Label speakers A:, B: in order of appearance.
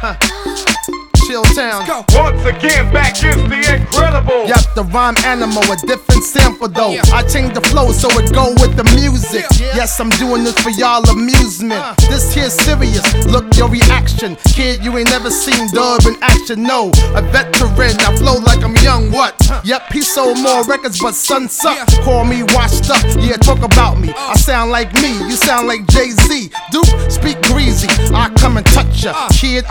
A: Chill Town.
B: Once again, back is the incredible.
A: Yep, the rhyme animal, a different sample though. I change the flow so it go with the music. Yes, I'm doing this for y'all amusement. This here's serious, look your reaction. Kid, you ain't never seen Dub in action, no. A veteran, I flow like I'm young, what? Yep, he sold more records, but son suck. Call me washed up, yeah, talk about me. I sound like me, you sound like Jay-Z. Duke, speak greasy, I come and touch ya. Kid,